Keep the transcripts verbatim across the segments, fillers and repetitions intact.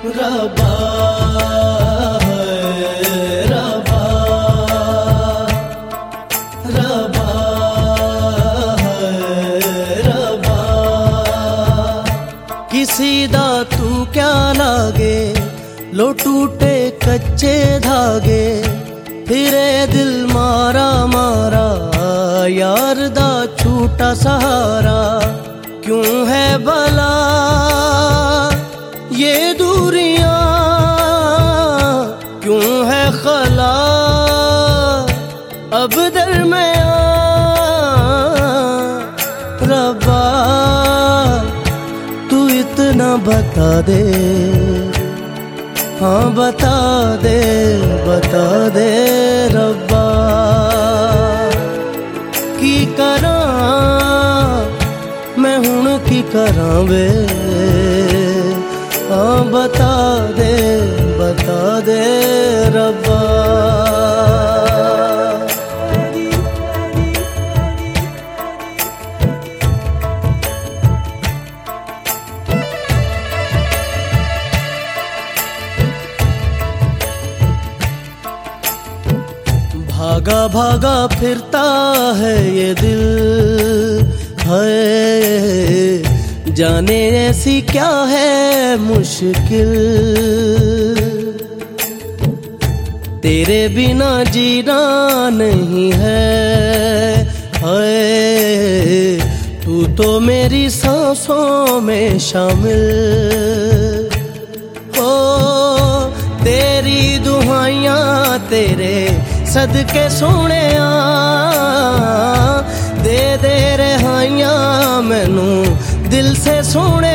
रब्बा रब्बा रब्बा रब्बा किसी दा तू क्या लागे लो टूटे कच्चे धागे फिरे दिल मारा मारा यार दा छूटा सहारा क्यों है भला ये दूरियां क्यों है खला अब दरमियां रब्बा तू इतना बता दे हाँ बता दे बता दे रब्बा की करा मैं हुण की करा वे हाँ बता दे बता दे रब्बा भागा भागा फिरता है ये दिल है जाने ऐसी क्या है मुश्किल तेरे बिना जीना नहीं है है तू तो मेरी सांसों में शामिल ओ तेरी दुहाइयां तेरे सदके सोने दे दे रहाइयां मैनू दिल से सोने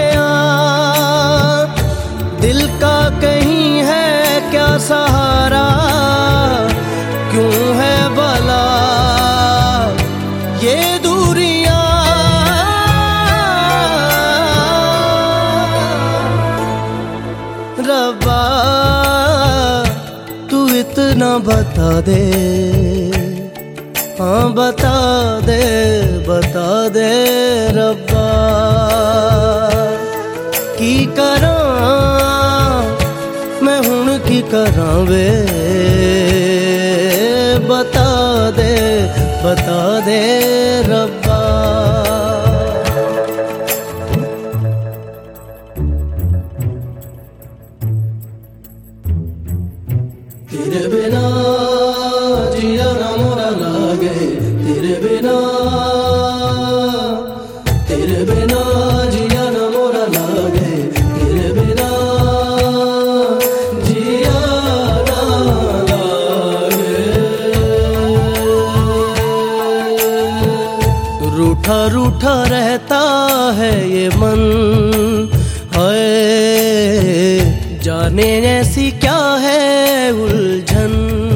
दिल का कहीं है क्या सहारा क्यों है भला ये दूरियां रब्बा तू इतना बता दे हाँ बता दे बता दे रब्बा की करा मैं हुण की करा वे बता दे बता दे रब्बा तेरे बिना जिया ना मोरा लागे तेरे बिना तेरे बिना जिया ना मोरा लागे तेरे बिना जिया ना लागे रूठा रूठा रहता है ये मन है जाने ऐसी क्या है उलझन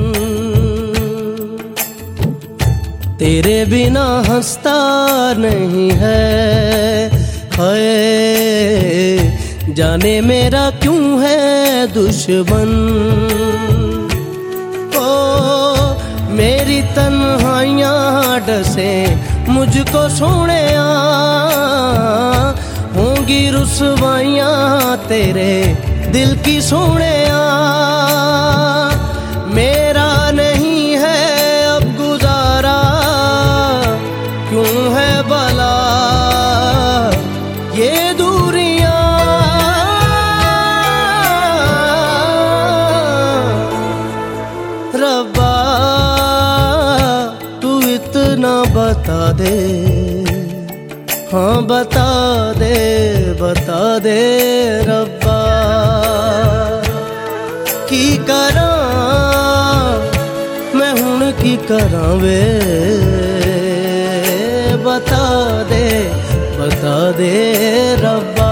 तेरे बिना हंसता नहीं है है जाने मेरा क्यों है दुश्मन ओ मेरी तन्हाइयां डसे मुझको सोने होंगी रुसवाइयां तेरे दिल की सोने मेरा नहीं है अब गुजारा क्यों है भला ये दूरियां रब्बा तू इतना बता दे हाँ बता दे बता दे रब्बा की करा मैं हुण की करा वे बता दे बता दे रब्बा